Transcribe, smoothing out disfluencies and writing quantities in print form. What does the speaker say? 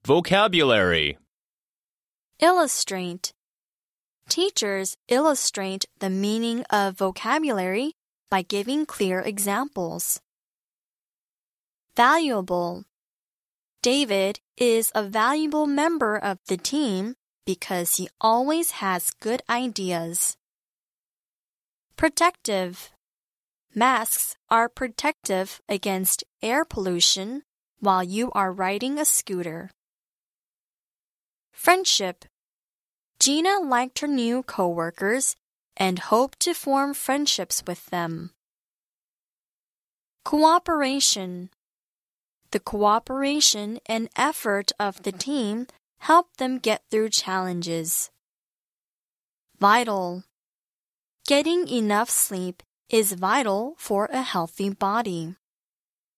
Vocabulary. Illustrate. Teachers illustrate the meaning of vocabulary by giving clear examples. Valuable. David is a valuable member of the team because he always has good ideas. Protective. Masks are protective against air pollution while you are riding a scooter. Friendship. Gina liked her new coworkers and hoped to form friendships with them. Cooperation. The cooperation and effort of the team help them get through challenges. Vital. Getting enough sleep is vital for a healthy body.